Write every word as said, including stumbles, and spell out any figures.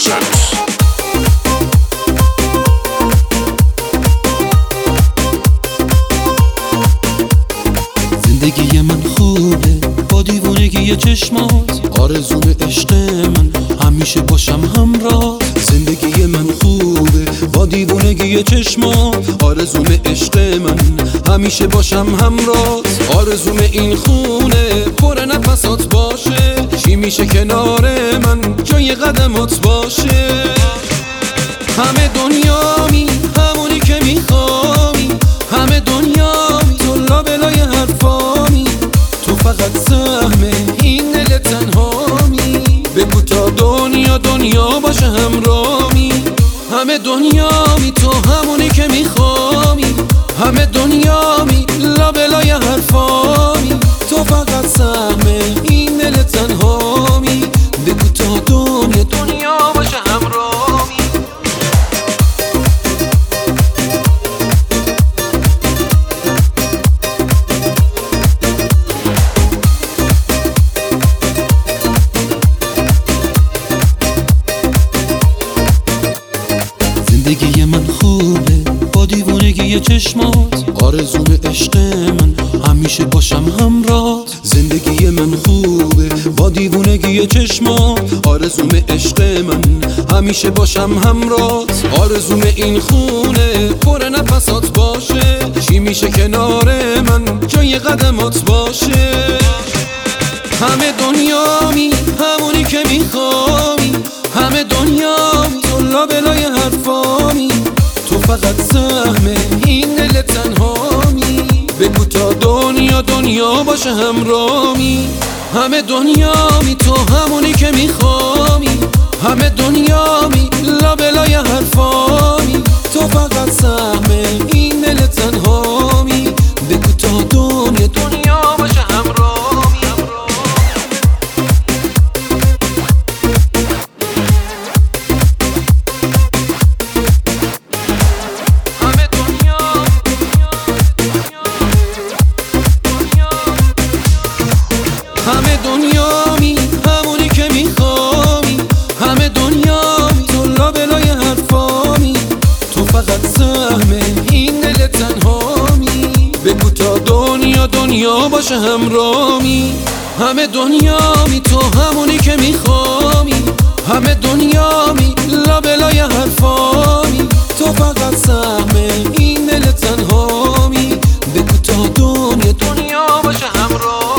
Presents. زندگی من خوبه با دیوونگی چشمات، آرزوم عشق من همیشه باشم همراه. زندگی من خوبه با دیوونگی چشمات، آرزوم عشق من همیشه باشم همراه. آرزوم این خونه پر نفسات باشه، چی میشه کنار من جای قدمات باشه. همه دنیامی همونی که میخوامی، همه دنیامی تو لابلای حرفامی، تو فقط سهم این دل تنهامی. بگو تا دنیا دنیا باشه همرامی. همه دنیامی تو همونی که میخوامی، همه دنیامی لابلای حرفامی، تو فقط سهم این دل تنهامی. بگو تا دنیا دنیا باشه همرامی. زندگی من خوبه با دیوونگی چشمات، آرزوم عشق من همیشه باشم همراه. زندگی من خوبه با دیوونگی چشمات، آرزوم عشق من همیشه باشم همراه. آرزوم این خونه پر نفسات باشه، چی میشه کنار من جای قدمات باشه. همه دنیامی همونی که میخوامی، همه دنیامی تو لابلای حرفامی، تو فقط سهم این دل تنهامی. بگو تا دنیا دنیا باشه همرامی. همه دنیامی تو همونی که میخوامی، همه دنیامی لابلای حرفامی، تو فقط سهم این دل تنهامی. بگو تا دنیا دنیا باشه همرامی. همه دنیامی همونی که میخوامی، همه دنیامی تو لابلای حرفامی، تو فقط سهم این دل تنهامی. بگو تا دنیا دنیا باشه همرامی. همه دنیامی تو همونی که میخوامی، همه دنیامی لابلای حرفامی، تو فقط سهم این دل تنهامی. بگو تا دنیا دنیا باشه همرامی.